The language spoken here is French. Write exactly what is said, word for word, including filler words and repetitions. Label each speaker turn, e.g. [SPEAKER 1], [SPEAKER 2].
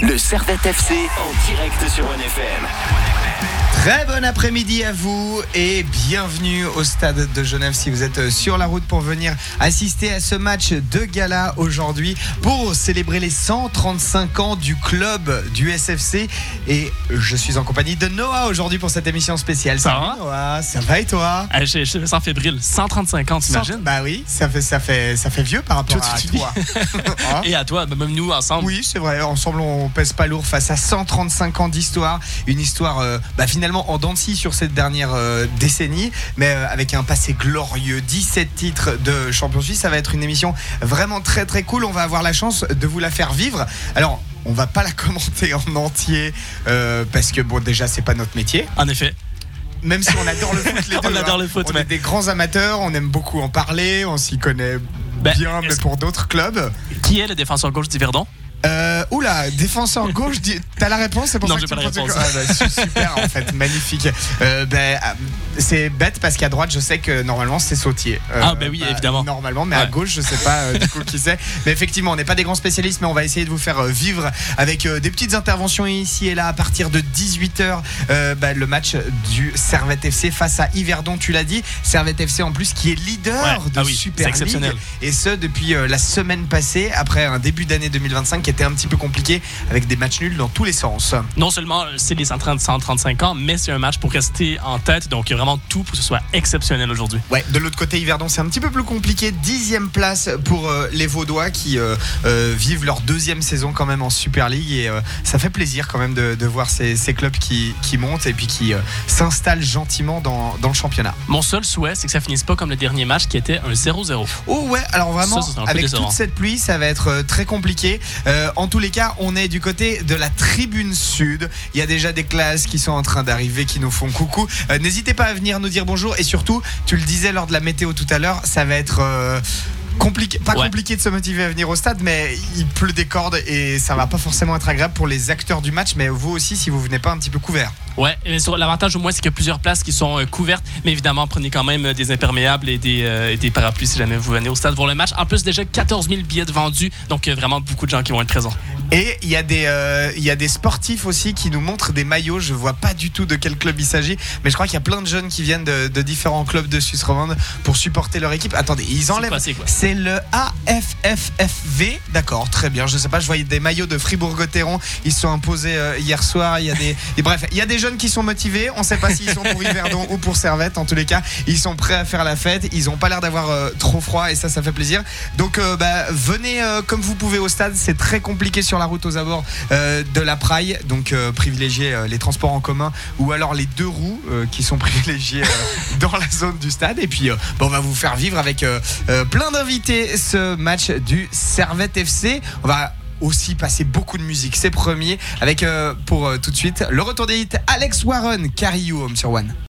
[SPEAKER 1] Le Servette F C en direct sur One F M.
[SPEAKER 2] Très bon après-midi à vous et bienvenue au stade de Genève si vous êtes sur la route pour venir assister à ce match de gala aujourd'hui pour célébrer les cent trente-cinq ans du club du S F C. Et je suis en compagnie de Noah aujourd'hui pour cette émission spéciale.
[SPEAKER 3] Ça
[SPEAKER 2] Salut
[SPEAKER 3] va
[SPEAKER 2] Noah, ça va et toi?
[SPEAKER 3] ah, je, je me sens fébrile. cent trente-cinq ans, t'imagines?
[SPEAKER 2] Bah oui, ça fait, ça fait, ça fait vieux par rapport
[SPEAKER 3] Tout,
[SPEAKER 2] à
[SPEAKER 3] tu
[SPEAKER 2] toi.
[SPEAKER 3] hein? Et à toi, même nous ensemble.
[SPEAKER 2] Oui, c'est vrai, ensemble on pèse pas lourd face à cent trente-cinq ans d'histoire. Une histoire euh, bah, finalement en dents de scie sur cette dernière euh, décennie, mais euh, avec un passé glorieux, dix-sept titres de champion suisse. Ça va être une émission vraiment très très cool. On va avoir la chance de vous la faire vivre. Alors, on va pas la commenter en entier euh, parce que bon, déjà c'est pas notre métier.
[SPEAKER 3] En effet.
[SPEAKER 2] Même si on adore le foot les deux.
[SPEAKER 3] On adore
[SPEAKER 2] hein.
[SPEAKER 3] le foot,
[SPEAKER 2] On
[SPEAKER 3] mais...
[SPEAKER 2] est des grands amateurs, on aime beaucoup en parler, on s'y connaît
[SPEAKER 3] ben,
[SPEAKER 2] bien, mais pour d'autres clubs.
[SPEAKER 3] Qui est le défenseur gauche d'Yverdon?
[SPEAKER 2] Euh, oula, défenseur gauche, t'as la réponse? C'est pour
[SPEAKER 3] non,
[SPEAKER 2] ça
[SPEAKER 3] j'ai
[SPEAKER 2] que
[SPEAKER 3] pas
[SPEAKER 2] tu
[SPEAKER 3] la réponse.
[SPEAKER 2] Ah, bah, super en fait, magnifique. Euh, ben, c'est bête parce qu'à droite, je sais que normalement c'est Sautier. Euh,
[SPEAKER 3] ah, ben oui, bah, évidemment.
[SPEAKER 2] Normalement, mais
[SPEAKER 3] ouais.
[SPEAKER 2] à gauche, je sais pas euh, du coup qui c'est. Mais effectivement, on n'est pas des grands spécialistes, mais on va essayer de vous faire euh, vivre avec euh, des petites interventions ici et là à partir de dix-huit heures. Euh, bah, le match du Servette F C face à Yverdon, tu l'as dit. Servette F C en plus qui est leader
[SPEAKER 3] ouais.
[SPEAKER 2] de
[SPEAKER 3] ah oui,
[SPEAKER 2] Super League.
[SPEAKER 3] Exceptionnel.
[SPEAKER 2] Et ce depuis euh, la semaine passée, après un début d'année deux mille vingt-cinq qui était un petit peu compliqué, avec des matchs nuls dans tous les sens.
[SPEAKER 3] Non seulement c'est les cent trente-cinq ans, mais c'est un match pour rester en tête. Donc il y a vraiment tout pour que ce soit exceptionnel aujourd'hui.
[SPEAKER 2] Ouais, de l'autre côté, Yverdon, c'est un petit peu plus compliqué. Dixième place pour euh, les Vaudois qui euh, euh, vivent leur deuxième saison quand même en Super League. Et euh, ça fait plaisir quand même de, de voir ces, ces clubs qui, qui montent et puis qui euh, s'installent gentiment dans, dans le championnat.
[SPEAKER 3] Mon seul souhait, c'est que ça finisse pas comme le dernier match qui était un zéro zéro.
[SPEAKER 2] Oh ouais, alors vraiment,
[SPEAKER 3] ça, ça,
[SPEAKER 2] avec
[SPEAKER 3] décevant.
[SPEAKER 2] toute cette pluie, ça va être euh, très compliqué. Euh, en tous les cas, on est du côté de la tribune sud. Il y a déjà des classes qui sont en train d'arriver, qui nous font coucou. Euh, n'hésitez pas à venir nous dire bonjour. Et surtout, tu le disais lors de la météo tout à l'heure, ça va être... Euh, compliqué, pas
[SPEAKER 3] ouais.
[SPEAKER 2] compliqué de se motiver à venir au stade, mais il pleut des cordes et ça va pas forcément être agréable pour les acteurs du match, mais vous aussi si vous venez pas un petit peu couvert.
[SPEAKER 3] Ouais, et sur l'avantage au moins c'est qu'il y a plusieurs places qui sont euh, couvertes, mais évidemment prenez quand même des imperméables et des, euh, et des parapluies si jamais vous venez au stade voir le match. En plus déjà quatorze mille billets vendus, donc euh, vraiment beaucoup de gens qui vont être présents.
[SPEAKER 2] Et il y a des euh, il y a des sportifs aussi qui nous montrent des maillots. Je vois pas du tout de quel club il s'agit, mais je crois qu'il y a plein de jeunes qui viennent de, de différents clubs de Suisse romande pour supporter leur équipe. Attendez, ils enlèvent.
[SPEAKER 3] C'est, quoi, c'est, quoi
[SPEAKER 2] c'est le A F F F V, d'accord, très bien. Je sais pas, je voyais des maillots de Fribourg-Gotteron. Ils se sont imposés euh, hier soir. Il y a des et bref, il y a des jeunes qui sont motivés. On sait pas s'ils sont pour Yverdon ou pour Servette. En tous les cas, ils sont prêts à faire la fête. Ils ont pas l'air d'avoir euh, trop froid et ça, ça fait plaisir. Donc, euh, bah, venez euh, comme vous pouvez au stade. C'est très compliqué sur la route aux abords euh, de la Praille. Donc, euh, privilégiez euh, les transports en commun ou alors les deux roues euh, qui sont privilégiés euh, dans la zone du stade. Et puis, euh, bah, on va vous faire vivre avec euh, euh, plein d'invités ce match du Servette F C. On va aussi passer beaucoup de musique, c'est premier, avec euh, pour euh, tout de suite le retour des hits Alex Warren, Carry You Home sur One.